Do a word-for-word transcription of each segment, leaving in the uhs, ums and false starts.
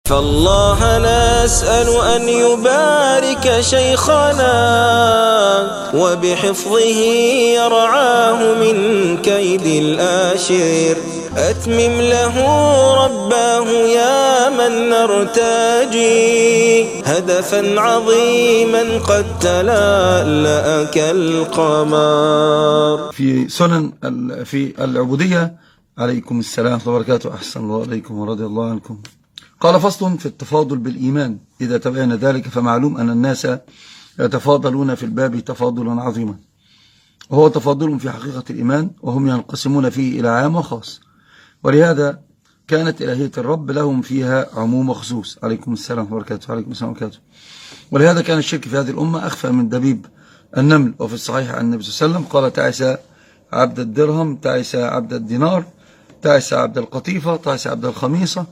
فالله نسأل أن يبارك شيخنا وبحفظه يرعاه من كيد الآشر. أتمم له رباه يا من نرتجي هدفا عظيما قد تلألأ كالقمر. في سنن في العبودية. عليكم السلام ورحمة الله وبركاته. أحسن الله عليكم ورضي الله عنكم. قال فصل في التفاضل بالإيمان. إذا تبين ذلك فمعلوم أن الناس يتفاضلون في الباب تفاضلا عظيما، وهو تفاضل في حقيقة الإيمان، وهم ينقسمون فيه إلى عام وخاص، ولهذا كانت إلهية الرب لهم فيها عموم وخصوص. عليكم السلام ورحمة الله وبركاته. عليكم السلام ورحمة الله وبركاته. ولهذا كان الشرك في هذه الأمة أخفى من دبيب النمل. وفي الصحيح عن النبي صلى الله عليه وسلم قال: تعس عبد الدرهم، تعس عبد الدينار، تعس عبد القطيفة، تعس عبد الخميصة،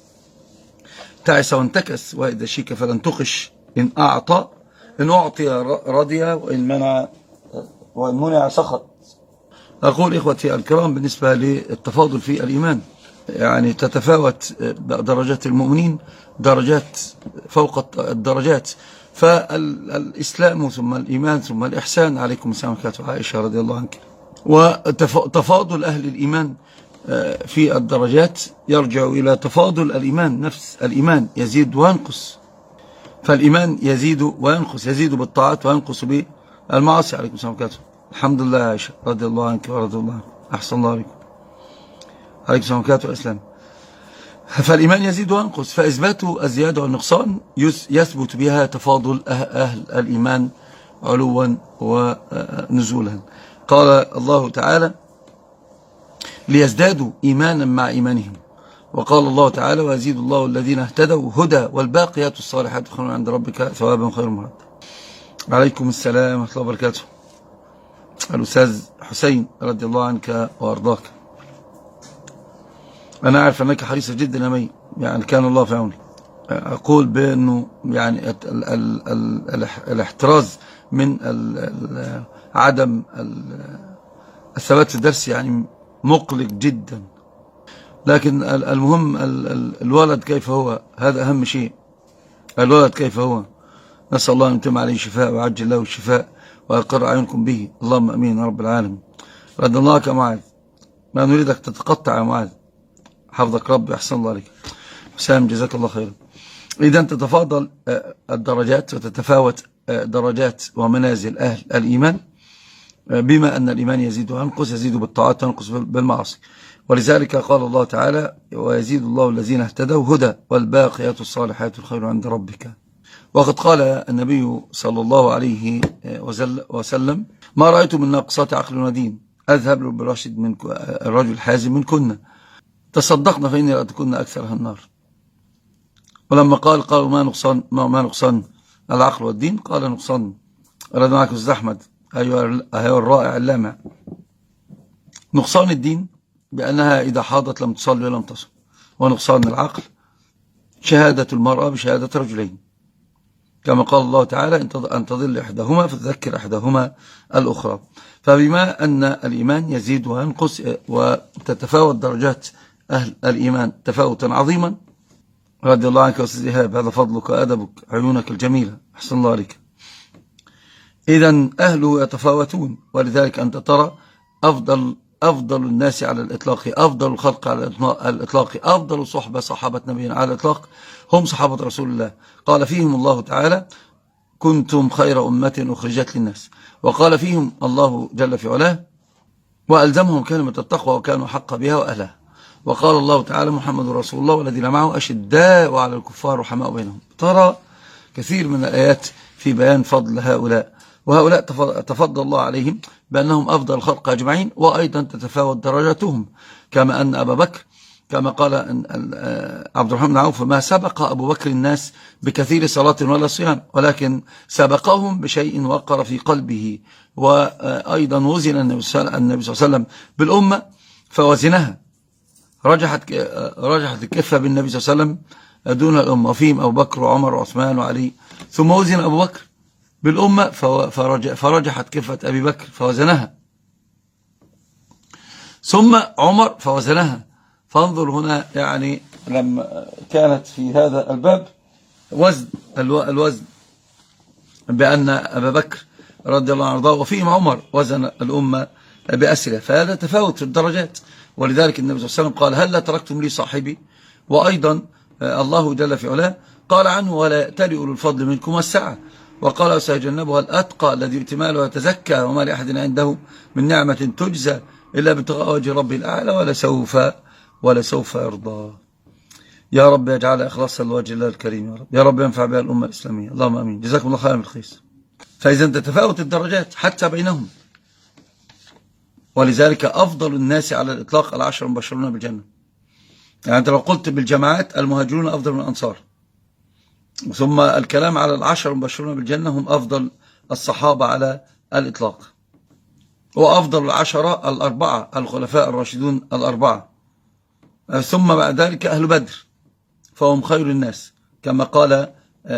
تعس وانتكس، وإذا شيك فلن تقش، إن أعطى إن أعطي رضي، وإن منع وإن منع سخط. أقول إخوتي الكرام، بالنسبة للتفاضل في الإيمان، يعني تتفاوت درجات المؤمنين درجات فوق الدرجات، فالإسلام ثم الإيمان ثم الإحسان. عليكم السلام ورحمة الله. عائشة رضي الله عنك. وتفاضل أهل الإيمان في الدرجات يرجع إلى تفاضل الإيمان. نفس الإيمان يزيد وينقص، فالإيمان يزيد وينقص، يزيد بالطاعات وينقص بالمعاصي. عليكم السلام ورحمة الله. الحمد لله يا عائشة رضي الله عنك ورضي الله عنك. أحسن الله عليكم. عليكم السلام ورحمة الله والإسلام. فالإيمان يزيد وينقص، فإثبات الزيادة والنقصان يثبت بها تفاضل أهل الإيمان علوا ونزولا. قال الله تعالى: ليزدادوا إيمانا مع إيمانهم. وقال الله تعالى: ويزيد الله الذين اهتدوا هدى والباقيات الصالحات خير عند ربك ثوابا خير مرد. عليكم السلام ورحمة الله وبركاته. الأستاذ حسين رضي الله عنك وأرضاك. أنا أعرف أنك حريصة جدا يا مي، يعني كان الله في عونك. أقول بأنه يعني ال ال ال ال الاحتراز من ال ال عدم الثبات في الدرس يعني مقلق جدا، لكن المهم الولد كيف هو، هذا أهم شيء. الولد كيف هو، نسأل الله أن يتم عليه شفاء ويعجل له الشفاء ويقر أعينكم به، اللهم أمين يا رب العالمين. رد الله يا معاذ، ما نريدك تتقطع يا معاذ، حفظك رب، أحسن الله عليك. حسام جزاك الله خيرا. إذا تتفاضل الدرجات وتتفاوت درجات ومنازل أهل الإيمان، بما أن الإيمان يزيد وينقص، يزيد بالطاعات وينقص بالمعاصي. ولذلك قال الله تعالى: ويزيد الله الذين اهتدوا هدى والباقيات الصالحات خير عند ربك. وقد قال النبي صلى الله عليه وسلم: ما رأيت من ناقصات عقل ودين أذهب بالراشد من الرجل الحازم من كنا، تصدقنا فإني رأيتكن أكثرها النار. ولما قال قالوا ما نقصان ما نقصان العقل والدين، قال نقصان رد معك أستاذ أحمد أيها الرائع اللامع، نقصان الدين بأنها إذا حاضت لم تصلي ولم تصم، ونقصان العقل شهادة المرأة بشهادة رجلين، كما قال الله تعالى: أن تضل إحداهما فتذكر إحداهما الأخرى. فبما أن الإيمان يزيد وينقص وتتفاوت درجات أهل الإيمان تفاوتا عظيما، رضي الله عنك يا أستاذ إيهاب، هذا فضلك وأدبك، عيونك الجميلة، أحسن الله عليك. إذن أهله يتفاوتون، ولذلك أنت ترى أفضل أفضل الناس على الإطلاق، أفضل الخلق على الإطلاق، أفضل صحبة صحابة نبينا على الإطلاق هم صحابة رسول الله. قال فيهم الله تعالى: كنتم خير أمة أخرجت للناس. وقال فيهم الله جل في علاه: وألزمهم كلمة التقوى وكانوا حق بها وأهلها. وقال الله تعالى: محمد رسول الله والذين معه أشداء على الكفار رحماء بينهم. ترى كثير من الآيات في بيان فضل هؤلاء، وهؤلاء تفضل الله عليهم بأنهم أفضل الخلق أجمعين، وأيضا تتفاوت درجاتهم، كما أن أبا بكر كما قال عبد الرحمن بن عوف: ما سبق أبو بكر الناس بكثير صلاة ولا صيام، ولكن سبقهم بشيء وقر في قلبه. وأيضا وزن النبي صلى الله عليه وسلم بالأمة فوزنها، رجحت رجحت الكفة بالنبي صلى الله عليه وسلم دون الأمة، وفيهم أبو بكر وعمر وعثمان وعلي. ثم وزن أبو بكر بالأمة فرجحت كفة أبي بكر فوزنها، ثم عمر فوزنها. فانظر هنا يعني لما كانت في هذا الباب وزن الوزن بأن أبا بكر رضي الله عنه وفيهم عمر وزن الأمة بأسرة، فهذا تفاوت في الدرجات. ولذلك النبي صلى الله عليه وسلم قال هل لا تركتم لي صاحبي؟ وأيضا الله جل في علاه قال عنه ولا يأتل أولو الفضل منكم والسعة، وقال سيجنبها الأتقى الذي يؤتي ماله ويتزكى وما لأحد عنده من نعمة تجزى إلا ابتغاء وجه ربه الأعلى ولسوف ولسوف يرضى. يا رب يجعل إخلاصا لوجه الله الكريم، يا رب يا رب ينفع بها الأمة الإسلامية، اللهم أمين. جزاكم الله خيرا بالخير. فإذا تتفاوت الدرجات حتى بينهم، ولذلك أفضل الناس على الإطلاق العشر المبشرون بالجنة. يعني أنت لو قلت بالجماعات المهاجرون أفضل من الأنصار، ثم الكلام على العشر المبشرون بالجنة هم أفضل الصحابة على الإطلاق، وأفضل العشرة الأربعة الخلفاء الراشدون الأربعة، ثم بعد ذلك أهل بدر فهم خير الناس، كما قال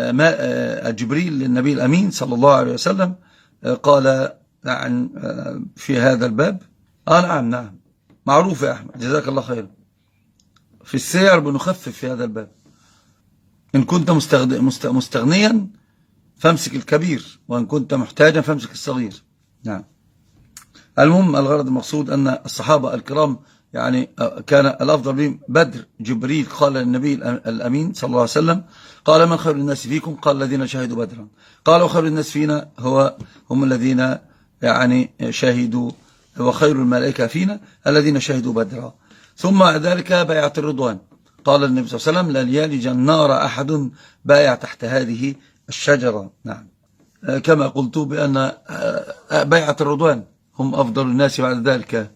ما جبريل للنبي الأمين صلى الله عليه وسلم، قال عن في هذا الباب. آه نعم نعم معروف يا أحمد، جزاك الله خيرا. في السير بنخفف في هذا الباب، إن كنت مستغنيا فامسك الكبير، وإن كنت محتاجا فامسك الصغير. نعم. المهم الغرض المقصود أن الصحابة الكرام يعني كان الأفضل بهم بدر. جبريل قال للنبي الأمين صلى الله عليه وسلم قال من خير الناس فيكم؟ قال الذين شهدوا بدرا. قال وخير الناس فينا هو هم الذين يعني شهدوا، وخير الملائكة فينا الذين شهدوا بدرا. ثم ذلك بيعة الرضوان، قال النبي صلى الله عليه وسلم لن يلج النار أحد بايع تحت هذه الشجرة. نعم. كما قلت بأن بيعة الرضوان هم أفضل الناس بعد ذلك.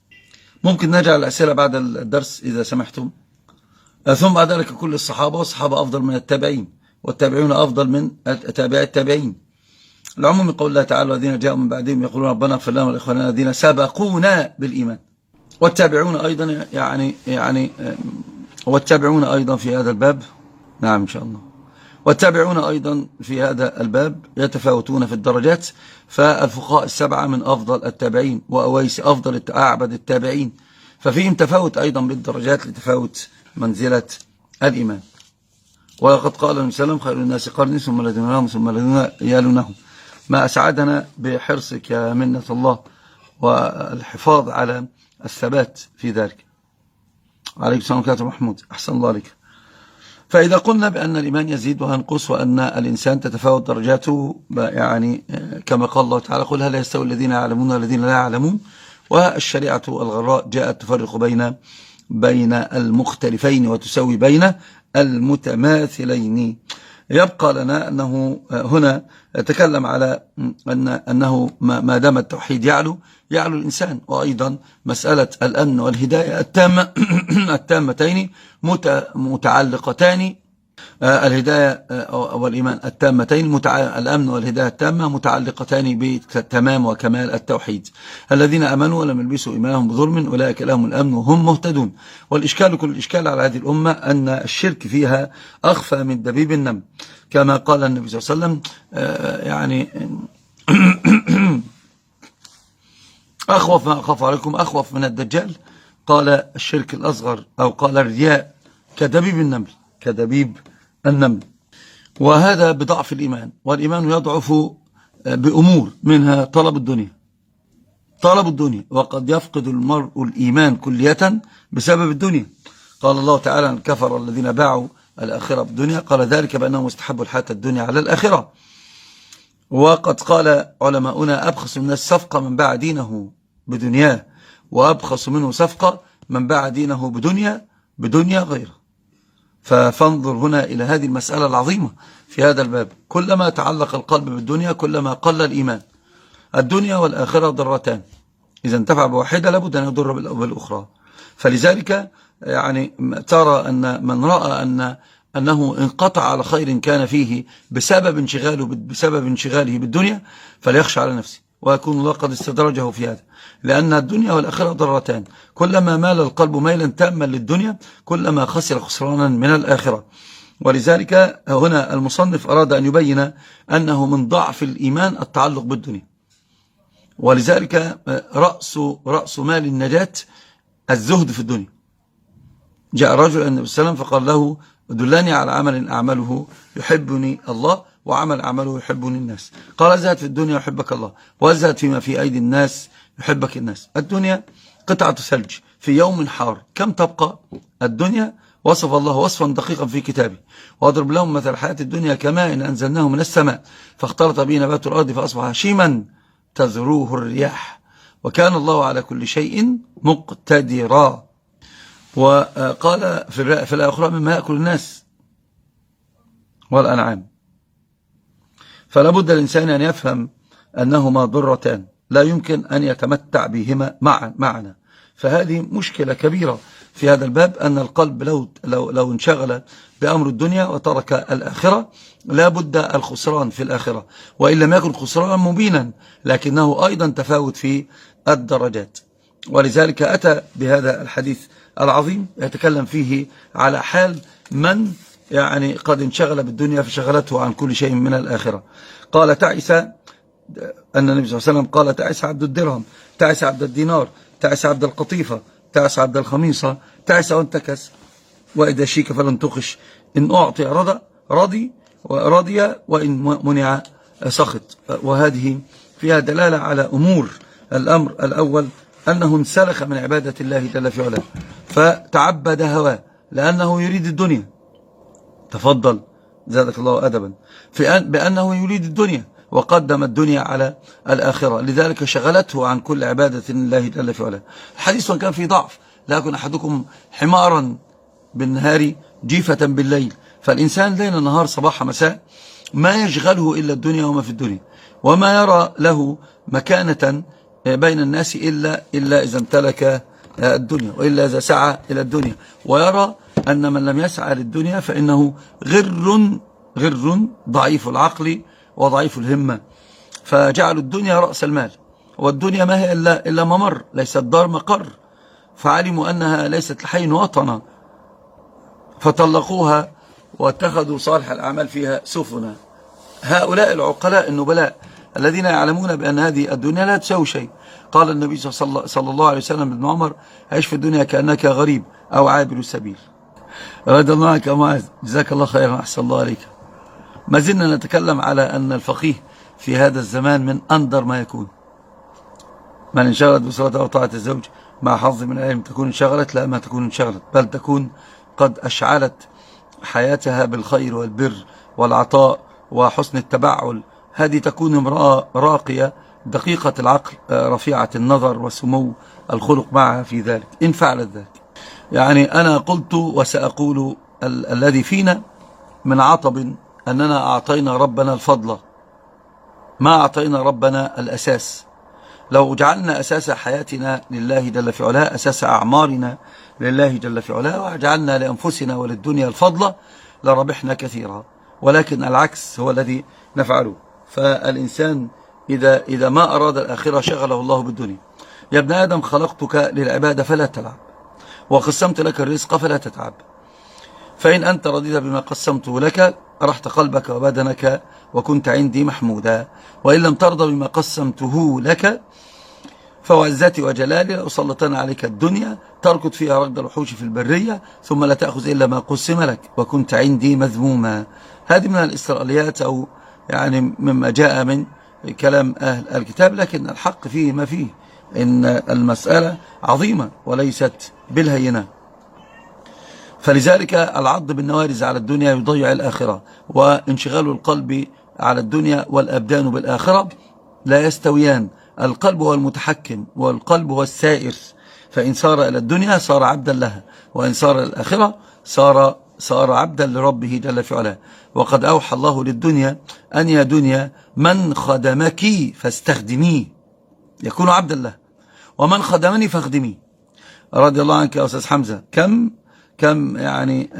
ممكن نجعل الأسئلة بعد الدرس إذا سمحتم. ثم بعد ذلك كل الصحابة، والصحابة أفضل من التابعين، والتابعون أفضل من تابع التابعين. العموم من قول الله تعالى الذين جاءوا من بعدهم يقولون ربنا اغفر لنا ولإخواننا الذين سبقونا بالإيمان. والتابعون أيضا يعني يعني والتابعون أيضا في هذا الباب. نعم إن شاء الله. والتابعون أيضا في هذا الباب يتفاوتون في الدرجات، فالفقهاء السبعة من أفضل التابعين، وأويس أفضل أعبد التابعين، ففيهم تفاوت أيضا بالدرجات لتفاوت منزلة الإيمان. وقد قال النبي صلى الله عليه وسلم خير الناس قرني ثم الذين يلونهم ثم الذين يلونهم. ما أسعدنا بحرصك يا منة الله والحفاظ على الثبات في ذلك. عليكم السلام ورحمة الله محمود، أحسن الله عليك. فإذا قلنا بأن الإيمان يزيد وينقص، وأن الإنسان تتفاوت درجاته، يعني كما قال الله تعالى قل هل يستوي الذين يعلمون والذين لا يعلمون، والشريعة الغراء جاءت تفرق بين بين المختلفين وتسوي بين المتماثلين. يبقى لنا أنه هنا يتكلم على أن أنه ما دام التوحيد يعلو يعلو الإنسان، وأيضا مسألة الأمن والهداية التامة التامتين متعلقتان، الهداية والإيمان التامتين، الأمن والهداية التامة متعلقتان بتمام وكمال التوحيد. الذين أمنوا ولم يلبسوا إيمانهم بظلم أولئك لهم الأمن وهم مهتدون. والإشكال كل الإشكال على هذه الأمة أن الشرك فيها أخفى من دبيب النمل، كما قال النبي صلى الله عليه وسلم يعني أخوف ما أخاف عليكم أخوف من الدجال. قال الشرك الأصغر أو قال الرياء كدبيب النمل كدبيب النمل. وهذا بضعف الإيمان، والإيمان يضعف بأمور منها طلب الدنيا طلب الدنيا وقد يفقد المرء الإيمان كلية بسبب الدنيا. قال الله تعالى كفر الذين باعوا الآخرة بالدنيا، قال ذلك بأنهم استحبوا الحياة الدنيا على الآخرة. وقد قال علماؤنا أبخس الناس صفقة من باع دينه بدنياه، وأبخس منه صفقة من باع دينه بدنيا بدنيا غيره. فانظر هنا إلى هذه المسألة العظيمة في هذا الباب. كلما تعلق القلب بالدنيا كلما قل الإيمان. الدنيا والآخرة ضرتان، إذا انتفع بواحدة لابد أن يضر بالأخرى. فلذلك يعني ترى أن من رأى أن أنه انقطع على خير كان فيه بسبب انشغاله بسبب انشغاله بالدنيا فليخشى على نفسه، ويكون الله قد استدرجه في هذا، لأن الدنيا والآخرة ضرتان. كلما مال القلب ميلا تاما للدنيا كلما خسر خسرانا من الآخرة. ولذلك هنا المصنف أراد أن يبين أنه من ضعف الإيمان التعلق بالدنيا. ولذلك رأس, رأس مال النجاة الزهد في الدنيا، جاء رجل النبي صلى الله عليه وسلم فقال له دلني على عمل أعمله يحبني الله وعمل أعمله يحبني الناس. قال ازهد في الدنيا يحبك الله وازهد فيما في أيدي الناس يحبك الناس. الدنيا قطعة ثلج في يوم حار كم تبقى؟ الدنيا وصف الله وصفا دقيقا في كتابه واضرب لهم مثل الحياة الدنيا كماء إن أنزلناه من السماء فاختلط به نبات الأرض فأصبح هشيما تذروه الرياح وكان الله على كل شيء مقتدرا. وقال في الآخرى مما يأكل الناس والأنعام. فلا بد الإنسان أن يفهم أنهما ضرتان لا يمكن أن يتمتع بهما معا معنا. فهذه مشكلة كبيرة في هذا الباب، أن القلب لو, لو, لو انشغل بأمر الدنيا وترك الآخرة لا بد الخسران في الآخرة، وإن لم يكن خسرانا مبينا لكنه أيضا تفاوت في الدرجات. ولذلك أتى بهذا الحديث العظيم يتكلم فيه على حال من يعني قد انشغل بالدنيا فشغلته عن كل شيء من الآخرة. قال تعس، أن النبي صلى الله عليه وسلم قال تعس عبد الدرهم، تعس عبد الدينار، تعس عبد القطيفة، تعس عبد الخميصة، تعس وانتكس، وإذا شيك فلن تخش، إن أعطي رضى رضي ورضي وإن منع سخط. وهذه فيها دلالة على أمور. الأمر الأول أنه انسلخ من عبادة الله جل في علاه فتعبد هواه لأنه يريد الدنيا. تفضل زادك الله أدبا في أن بأنه يريد الدنيا وقدم الدنيا على الآخرة، لذلك شغلته عن كل عبادة الله جل في علاه. الحديث كان فيه ضعف، لكن أحدكم حمارا بالنهار جيفة بالليل. فالإنسان ليل نهار صباح مساء ما يشغله إلا الدنيا وما في الدنيا، وما يرى له مكانة بين الناس إلا, إلا إذا امتلك الدنيا وإلا إذا سعى إلى الدنيا، ويرى أن من لم يسعى للدنيا فإنه غر غر ضعيف العقل وضعيف الهمة، فجعلوا الدنيا رأس المال. والدنيا ما هي إلا, إلا ممر، ليست دار مقر، فعلموا أنها ليست لحي وطنا فطلقوها واتخذوا صالح الأعمال فيها سفنا. هؤلاء العقلاء النبلاء الذين يعلمون بأن هذه الدنيا لا تساوي شيء. قال النبي صلى الله عليه وسلم ابن عمر عيش في الدنيا كأنك غريب أو عابر السبيل. رضي الله عنك يا معاذ، جزاك الله خيرا، أحسن الله عليك. ما زلنا نتكلم على أن الفقيه في هذا الزمان من أندر ما يكون. من انشغلت بصلاة أو طاعة الزوج مع حظ من العلم تكون انشغلت، لا ما تكون انشغلت، بل تكون قد أشعلت حياتها بالخير والبر والعطاء وحسن التبعل. هذه تكون امرأة راقية دقيقة العقل رفيعة النظر وسمو الخلق معها في ذلك إن فعلت ذلك. يعني أنا قلت وسأقول ال الذي فينا من عطب أننا أعطينا ربنا الفضل، ما أعطينا ربنا الأساس. لو جعلنا أساس حياتنا لله جل في علاه، أساس أعمارنا لله جل في علاه، وجعلنا لأنفسنا وللدنيا الفضل لربحنا كثيرا، ولكن العكس هو الذي نفعله. فالإنسان إذا, إذا ما أراد الآخرة شغله الله بالدنيا. يا ابن آدم خلقتك للعبادة فلا تلعب، وقسمت لك الرزق فلا تتعب، فإن أنت رضيت بما قسمته لك أرحت قلبك وبدنك وكنت عندي محمودا، وإن لم ترضى بما قسمته لك فوعزتي وجلالي لأسلطن عليك الدنيا تركض فيها ركض الوحوش في البرية ثم لا تأخذ إلا ما قسم لك وكنت عندي مذموما. هذه من الإسرائيليات أو يعني مما جاء من كلام أهل الكتاب، لكن الحق فيه ما فيه، إن المسألة عظيمة وليست بالهينة. فلذلك العض بالنوارز على الدنيا يضيع الآخرة، وانشغال القلب على الدنيا والأبدان بالآخرة لا يستويان. القلب هو المتحكم والقلب هو السائر، فإن صار إلى الدنيا صار عبدا لها، وإن صار إلى الآخرة صار, صار عبدا لربه جل في علاه. وقد أوحى الله للدنيا أن يا دنيا من خدمك فاستخدميه يكون عبدا له، ومن خدمني فاخدميه. رضي الله عنك يا أستاذ حمزة، كم كم يعني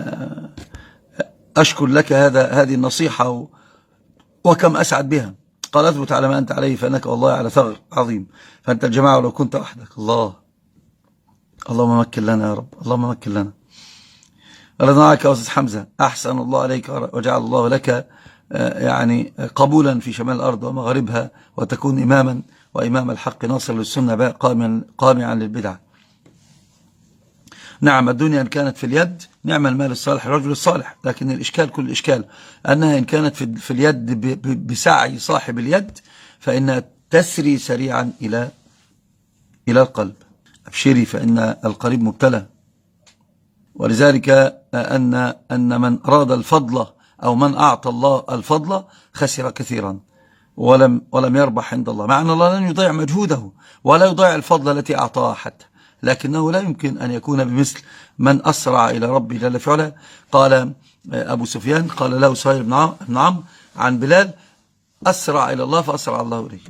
أشكر لك هذا هذه النصيحة وكم أسعد بها. قال اثبت على ما أنت عليه فأنك والله على ثغر عظيم، فأنت الجماعة ولو كنت وحدك. الله اللهم مكن لنا يا رب، اللهم مكن لنا. رضي الله عنك يا أستاذ حمزة، أحسن الله عليك وجعل الله لك يعني قبولا في شمال الأرض ومغاربها، وتكون إماما وإمام الحق ناصر للسنة قامعا للبدع. نعم الدنيا إن كانت في اليد نعم المال الصالح الرجل الصالح، لكن الإشكال كل الإشكال أنها إن كانت في اليد بسعي صاحب اليد فإنها تسري سريعا إلى إلى القلب. أبشري فإن القريب مبتلى. ولذلك أن أن من أراد الفضل أو من أعطى الله الفضل خسر كثيرا ولم ولم يربح عند الله، مع أن الله لن يضيع مجهوده ولا يضيع الفضل التي أعطاها حتى، لكنه لا يمكن أن يكون بمثل من أسرع إلى ربه جل في علاه. قال أبو سفيان قال له سهيل بن عمرو عن بلال: أسرع إلى الله فأسرع الله إليه،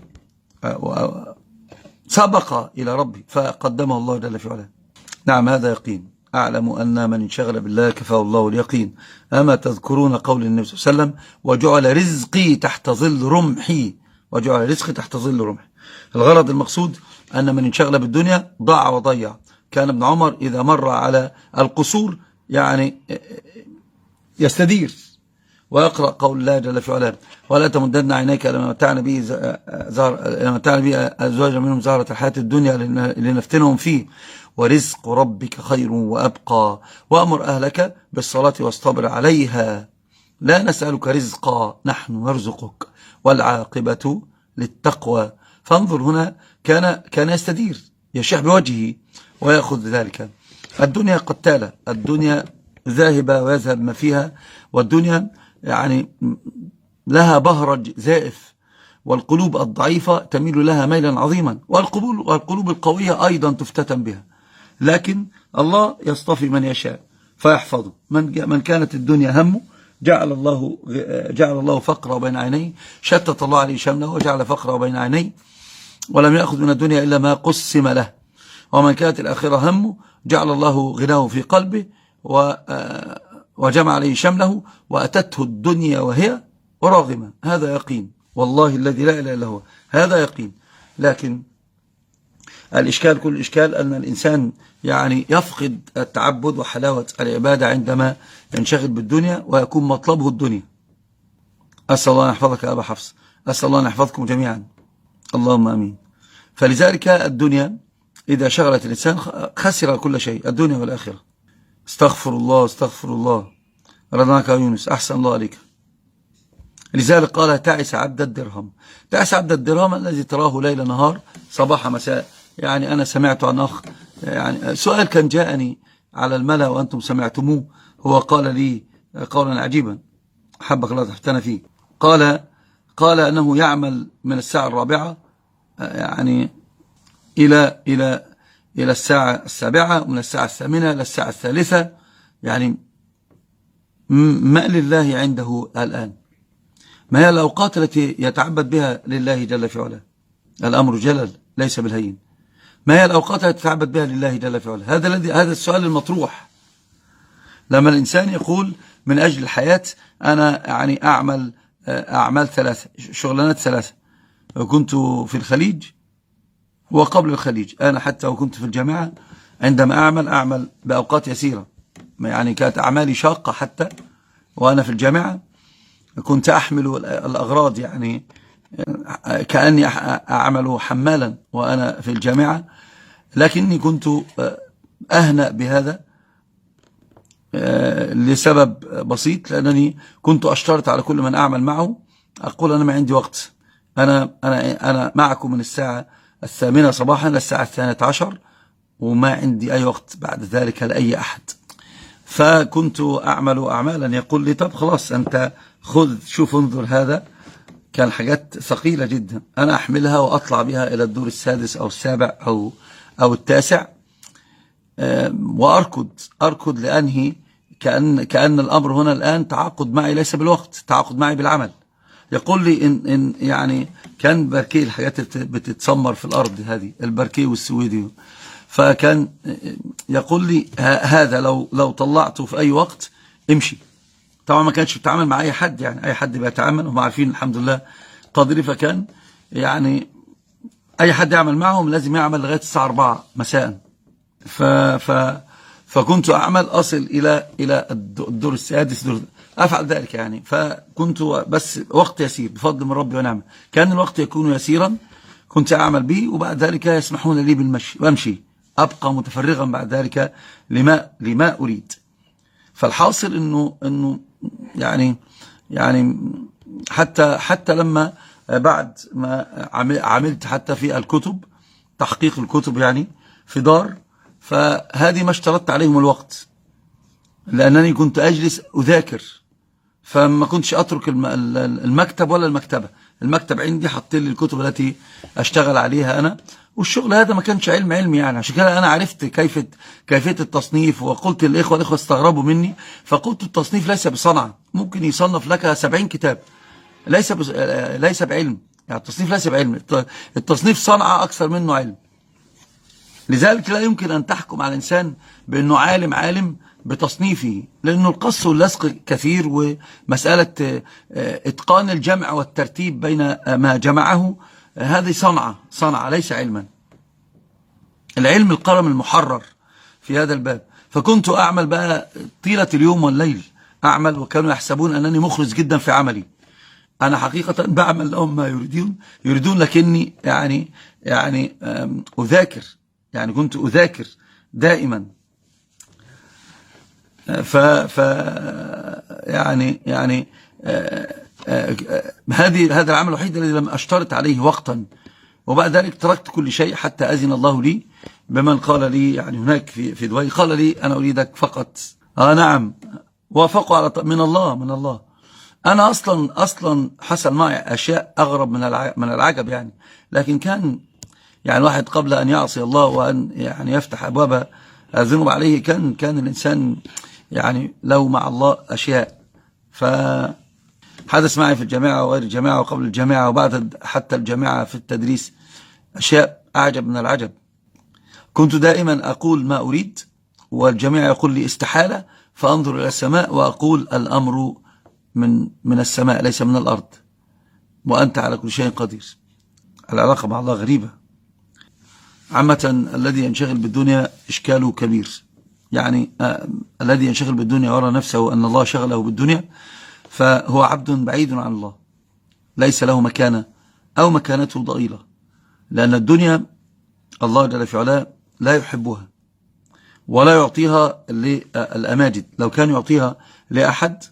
سبق إلى ربي فقدمه الله جل في علاه. نعم هذا يقين. أعلم أن من انشغل بالله كفاه الله اليقين. أما تذكرون قول النبي صلى الله عليه وسلم: وجعل رزقي تحت ظل رمحي، وجعل رزقي تحت ظل رمحي. الغرض المقصود أن من انشغل بالدنيا ضاع وضيع. كان ابن عمر إذا مر على القصور يعني يستدير ويقرأ قول الله جل في علاه: ولا تمدن عينيك لما متعنا به لما متعنا به أزواجا منهم زهرة الحياة الدنيا لنفتنهم فيه ورزق ربك خير وأبقى وأمر أهلك بالصلاة واصطبر عليها لا نسألك رزقا نحن نرزقك والعاقبة للتقوى. فانظر هنا كان كان يستدير يشح بوجهه ويأخذ ذلك. الدنيا قتالة، الدنيا ذاهبة ويذهب ما فيها، والدنيا يعني لها بهرج زائف، والقلوب الضعيفة تميل لها ميلا عظيما، والقلوب, والقلوب القوية أيضا تفتتن بها. لكن الله يصطفي من يشاء فيحفظه. من, من كانت الدنيا همه جعل الله, جعل الله فقره بين عينيه، شتت الله عليه شمله وجعل فقره بين عينيه ولم يأخذ من الدنيا إلا ما قسم له. ومن كانت الآخرة همه جعل الله غناه في قلبه وجمع عليه شمله وأتته الدنيا وهي راغمة. هذا يقين والله الذي لا إله إلا هو، هذا يقين. لكن الإشكال كل الإشكال أن الإنسان يعني يفقد التعبد وحلاوة العبادة عندما ينشغل بالدنيا ويكون مطلبه الدنيا. أسأل الله أن يحفظك يا أبا حفص، أسأل الله أن يحفظكم جميعا، اللهم أمين. فلذلك الدنيا إذا شغلت الإنسان خسر كل شيء، الدنيا والآخرة. استغفر الله استغفر الله. رضاك يا يونس، أحسن الله عليك. لذلك قال: تعس عبد الدرهم. تعس عبد الدرهم الذي تراه ليل نهار صباح مساء. يعني أنا سمعت عن أخ، يعني سؤال كان جاءني على الملأ وأنتم سمعتموه، هو قال لي قولا عجيبا حبك الله تحتنا فيه. قال قال أنه يعمل من الساعة الرابعة يعني إلى إلى إلى الساعة السابعة، ومن الساعة الثامنة إلى الساعة الثالثة، يعني ما لله عنده الآن؟ ما هي الأوقات التي يتعبد بها لله جل في علاه؟ الأمر جلل ليس بالهين. ما هي الأوقات التي يتعبد بها لله جل في علاه؟ هذا الذي هذا السؤال المطروح. لما الإنسان يقول من أجل الحياة أنا يعني أعمل أعمال ثلاثة، شغلانات ثلاثة. كنت في الخليج وقبل الخليج، أنا حتى وكنت في الجامعة عندما أعمل أعمل بأوقات يسيرة، يعني كانت أعمالي شاقة حتى وأنا في الجامعة. كنت أحمل الأغراض يعني كأني أعمل حمالا وأنا في الجامعة، لكني كنت أهنأ بهذا لسبب بسيط، لأنني كنت أشترط على كل من أعمل معه، أقول أنا ما عندي وقت، أنا, أنا, أنا معكم من الساعة الثامنة صباحا للساعة الثانية عشر، وما عندي أي وقت بعد ذلك لأي أحد. فكنت أعمل أعمالا يقول لي طب خلاص أنت خذ شوف انظر، هذا كان حاجات ثقيلة جدا، أنا أحملها وأطلع بها إلى الدور السادس أو السابع أو, أو التاسع، وأركض أركض لأنهي كأن, كأن الأمر هنا الآن تعاقد معي ليس بالوقت، تعاقد معي بالعمل. يقول لي إن, إن يعني كان بركي الحاجات بتتسمر في الأرض، هذه البركي والسويدي، فكان يقول لي هذا لو لو طلعته في أي وقت امشي. طبعا ما كانش بيتعامل مع أي حد، يعني أي حد بيتعامل هم عارفين الحمد لله قدري، فكان يعني أي حد يعمل معهم لازم يعمل لغاية الساعة أربعة مساء. ف ف فكنت أعمل أصل إلى إلى الدور السادس، دور أفعل ذلك يعني. فكنت بس وقت يسير بفضل من ربي ونعمه، كان الوقت يكون يسيرا كنت أعمل به، وبعد ذلك يسمحون لي بالمشي وأمشي أبقى متفرغا بعد ذلك لما, لما أريد. فالحاصل إنه, إنه يعني يعني حتى حتى لما بعد ما عملت حتى في الكتب، تحقيق الكتب يعني في دار، فهذه ما اشترطت عليهم الوقت، لأنني كنت أجلس أذاكر، فما كنتش أترك المكتب ولا المكتبة. المكتب عندي حط لي الكتب التي أشتغل عليها أنا، والشغل هذا ما كانش علم علمي يعني. عشان كده أنا عرفت كيفية كيفية التصنيف، وقلت للإخوة الإخوة استغربوا مني، فقلت التصنيف ليس بصنعة، ممكن يصنف لك سبعين كتاب، ليس ليس بعلم يعني. التصنيف ليس بعلم، التصنيف صنعة أكثر منه علم. لذلك لا يمكن أن تحكم على الإنسان بأنه عالم عالم بتصنيفه، لأنه القص واللصق كثير، ومسألة إتقان الجمع والترتيب بين ما جمعه هذه صنعة صنعة ليس علما. العلم القلم المحرر في هذا الباب. فكنت أعمل بقى طيلة اليوم والليل أعمل، وكانوا يحسبون أنني مخلص جدا في عملي. أنا حقيقة بعمل لهم ما يريدون يريدون لكني يعني يعني أذاكر، يعني كنت أذاكر دائما. ف ف يعني يعني هذه هذا العمل الوحيد الذي لم أشترط عليه وقتا. وبعد ذلك تركت كل شيء حتى أذن الله لي بمن قال لي يعني هناك في في دبي، قال لي أنا أريدك فقط. آه نعم، وافقوا على من الله من الله. أنا أصلا أصلا حصل معي أشياء أغرب من من العجب يعني. لكن كان يعني الواحد قبل أن يعصي الله وأن يعني يفتح أبواب الذنوب عليه، كان كان الإنسان يعني له مع الله أشياء. فحدث معي في الجامعة وغير الجامعة وقبل الجامعة وبعد حتى الجامعة في التدريس أشياء أعجب من العجب. كنت دائما أقول ما أريد، والجميع يقول لي استحالة، فأنظر إلى السماء وأقول الأمر من من السماء ليس من الأرض، وأنت على كل شيء قدير. العلاقة مع الله غريبة. عامة الذي ينشغل بالدنيا إشكاله كبير يعني. آه الذي ينشغل بالدنيا ويرى نفسه أن الله شغله بالدنيا فهو عبد بعيد عن الله، ليس له مكانة أو مكانته ضئيلة، لأن الدنيا الله جل في علاه لا يحبها ولا يعطيها للأماجد. لو كان يعطيها لأحد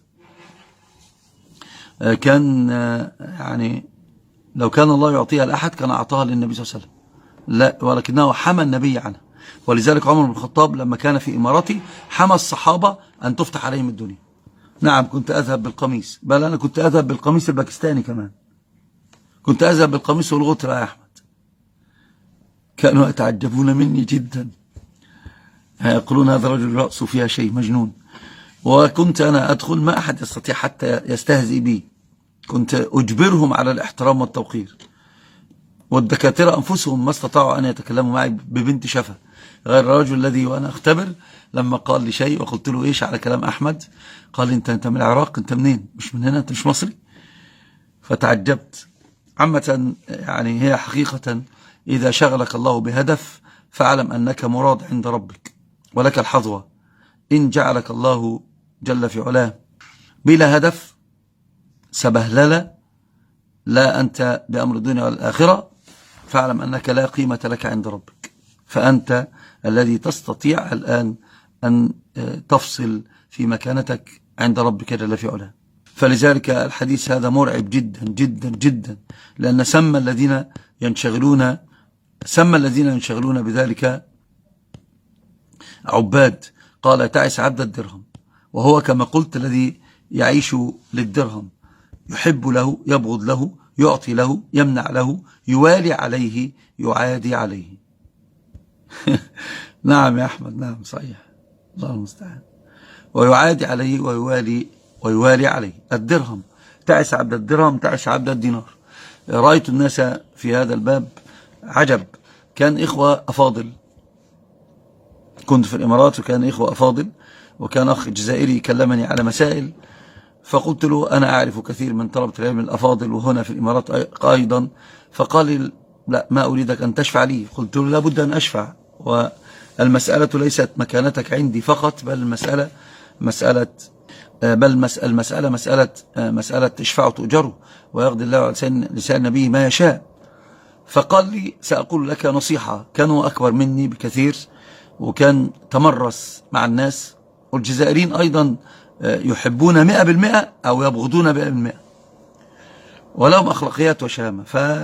كان يعني لو كان الله يعطيها لأحد كان أعطاها للنبي صلى الله عليه وسلم، لا، ولكنه حمى النبي عنها. ولذلك عمر بن الخطاب لما كان في إمارته حمى الصحابة أن تفتح عليهم الدنيا. نعم كنت أذهب بالقميص، بل أنا كنت أذهب بالقميص الباكستاني كمان، كنت أذهب بالقميص والغترة يا أحمد. كانوا يتعجبون مني جدا، يقولون هذا رجل رأسه فيها شيء مجنون. وكنت أنا أدخل ما أحد يستطيع حتى يستهزئ بي، كنت أجبرهم على الاحترام والتوقير. والدكاترة أنفسهم ما استطاعوا أن يتكلموا معي ببنت شفة، غير الرجل الذي وأنا أختبر لما قال لي شيء وقلت له إيش على كلام أحمد، قال لي أنت أنت من العراق، أنت منين؟ مش من هنا، أنت مش مصري. فتعجبت. عامة يعني هي حقيقة إذا شغلك الله بهدف فاعلم أنك مراد عند ربك ولك الحظوة. إن جعلك الله جل في علاه بلا هدف سبهللة لا أنت بأمر الدنيا والآخرة، فاعلم أنك لا قيمة لك عند ربك. فأنت الذي تستطيع الآن أن تفصل في مكانتك عند ربك جل في علاه. فلذلك الحديث هذا مرعب جدا جدا جدا، لأن سمى الذين ينشغلون سمى الذين ينشغلون بذلك عباد. قال تعس عبد الدرهم، وهو كما قلت الذي يعيش للدرهم، يحب له، يبغض له، يعطي له، يمنع له، يوالي عليه، يعادي عليه. نعم يا أحمد، نعم صحيح، الله المستعان. ويعادي عليه ويوالي ويوالي عليه. الدرهم، تعس عبد الدرهم، تعس عبد الدينار. رأيت الناس في هذا الباب عجب. كان إخوة أفاضل، كنت في الإمارات وكان إخوة أفاضل، وكان أخ جزائري كلمني على مسائل، فقلت له أنا أعرف كثير من طلبة العلم الأفاضل وهنا في الإمارات أيضا. فقال لي لا، ما أريدك أن تشفع لي. قلت له لابد أن أشفع، والمسألة ليست مكانتك عندي فقط، بل المسألة مسألة بل المسألة مسألة مسألة تشفع تؤجره، ويقضي الله على لسان نبيه ما يشاء. فقال لي سأقول لك نصيحة. كانوا أكبر مني بكثير وكان تمرس مع الناس. والجزائريين أيضا يحبون مئة بالمئة أو يبغضون مئة بالمئة، ولهم أخلاقيات وشهامة.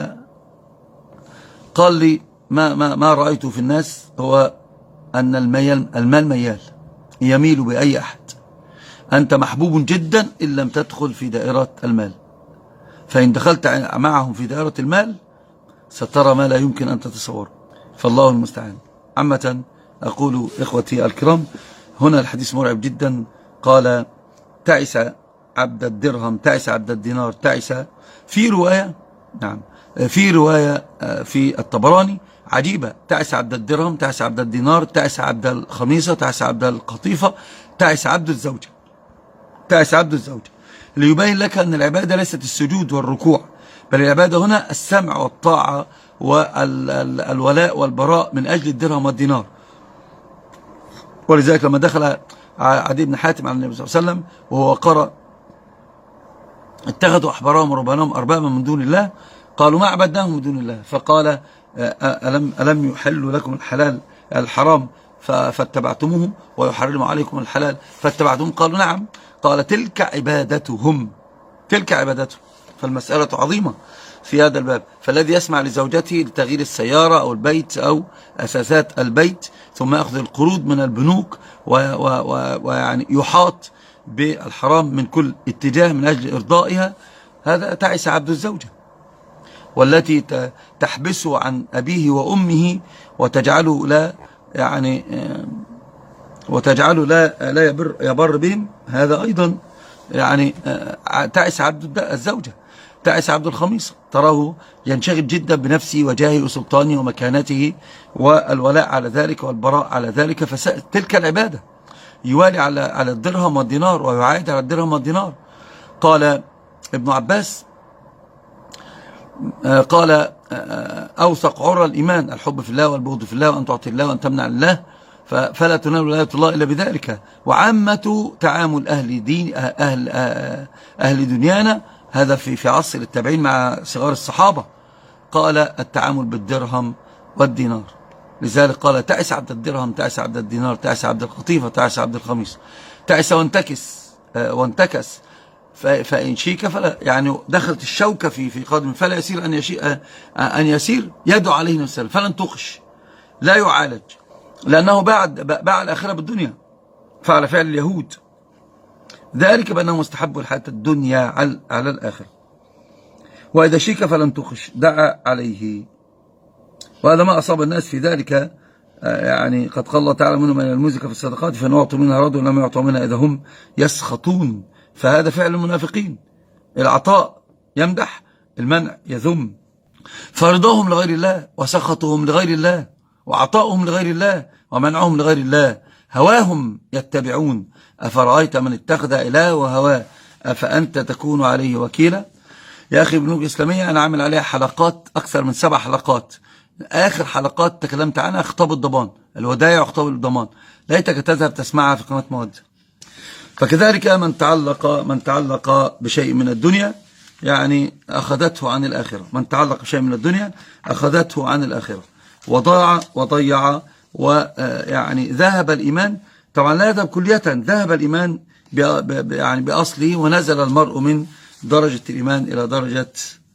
فقال لي ما, ما, ما رأيته في الناس هو أن الميل المال ميال يميل بأي أحد. أنت محبوب جدا إن لم تدخل في دائرة المال، فإن دخلت معهم في دائرة المال سترى ما لا يمكن أن تتصوره، فالله المستعان. عامة أقول إخوتي الكرام، هنا الحديث مرعب جدا. قال تعس عبد الدرهم، تعس عبد الدينار، تعس. في رواية نعم في رواية في الطبراني عجيبة: تعس عبد الدرهم، تعس عبد الدينار، تعس عبد الخميصة، تعس عبد القطيفة، تعس عبد الزوجة، تعس عبد الزوجة، ليبين لك أن العبادة ليست السجود والركوع، بل العبادة هنا السمع والطاعة والولاء والبراء من أجل الدرهم والدينار. ولذلك لما دخل عدي بن حاتم على النبي صلى الله عليه وسلم وهو قرأ اتخذوا أحبارهم ورهبانهم أربابا من دون الله، قالوا ما عبدناهم من دون الله، فقال ألم, ألم يحلوا لكم الحلال الحرام فاتبعتموهم ويحرم عليكم الحلال فاتبعتموهم؟ قالوا نعم. قال تلك عبادتهم، تلك عبادتهم. فالمسألة عظيمة في هذا الباب. فالذي يسمع لزوجته لتغيير السيارة أو البيت أو أساسات البيت ثم يأخذ القروض من البنوك ويعني يحاط بالحرام من كل اتجاه من أجل إرضائها، هذا تعس عبد الزوجة. والتي تحبسه عن أبيه وأمه وتجعله لا يعني وتجعله لا لا يبر يبر بهم، هذا أيضا يعني تعس عبد الزوجة. تعس عبد الخميصة، تراه ينشغل جدا بنفسه وجاهه وسلطانه ومكانته والولاء على ذلك والبراء على ذلك، فتلك العبادة يوالي على على الدرهم والدينار ويعايد على الدرهم والدينار. قال ابن عباس قال أوثق عرى الإيمان الحب في الله والبغض في الله وأن تعطي الله وأن تمنع الله، فلا تنال ولاية الله إلا بذلك. وعامة تعامل أهل دين أهل أهل دنيانا هذا في في عصر التابعين مع صغار الصحابة، قال التعامل بالدرهم والدينار. لذلك قال تعس عبد الدرهم، تعس عبد الدينار، تعس عبد القطيفة، تعس عبد الخميس، تعس وانتكس وانتكس فإن شيك فلا، يعني دخلت الشوكة في في قادم فلا يسير أن يشيء أن يسير يدعو عليه نفسه فلن تقش، لا يعالج، لأنه باع باع الآخرة بالدنيا، فعل فعل اليهود، ذلك بأنه مستحب الحياة الدنيا على على الآخرة. وإذا شيك فلن تقش دعا عليه. وهذا ما أصاب الناس في ذلك، يعني قد قال الله تعالى منهم من الموسيقى في الصدقات فإن أعطوا منها رضوا ولم يعطوا منها إذا هم يسخطون. فهذا فعل المنافقين، العطاء يمدح، المنع يذم. فرضاهم لغير الله وسخطهم لغير الله وعطاؤهم لغير الله ومنعهم لغير الله، هواهم يتبعون. أفرأيت من اتخذ إله وهواه أفأنت تكون عليه وكيلا؟ يا أخي البنوك الإسلامية أنا عامل عليها حلقات أكثر من سبع حلقات، آخر حلقات تكلمت عنها خطاب الضمان، الودائع وخطاب الضمان، ليتك تذهب تسمعها في قناة مودة. فكذلك من تعلق من تعلق بشيء من الدنيا يعني أخذته عن الآخرة، من تعلق بشيء من الدنيا أخذته عن الآخرة، وضاع وضيع، ويعني ذهب الإيمان. طبعا لا يذهب كلية، ذهب الإيمان يعني بأصله، ونزل المرء من درجة الإيمان إلى درجة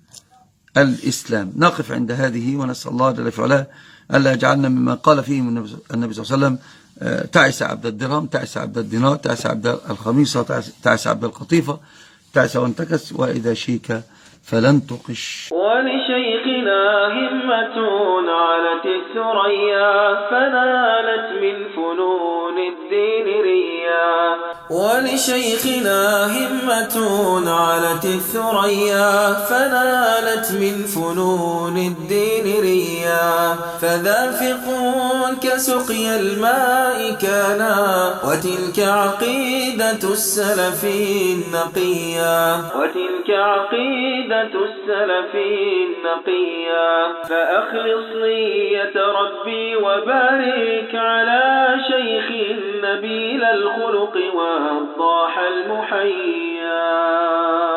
الإسلام. نقف عند هذه ونسأل الله جل في علاه ألا يجعلنا مما قال فيه النبي صلى الله عليه وسلم تعس عبد الدرهم، تعس عبد الدينار، تعس عبد الخميصة، تعس عبد القطيفة، تعس وانتكس، وإذا شيك فلن تقش. ولشيخنا همة علت الثريا فنالت من فنون الدين ريا، ولشيخنا همة علت الثريا فنالت من فنون الدين ريا، فذا فقه كسقي الماء كانا وتلك عقيدة السلف النقيا، وتلك عقيدة السلف النقيا. فأخلص نية ربي وبارك على شيخ نبيل الخلق والضاح المحيا.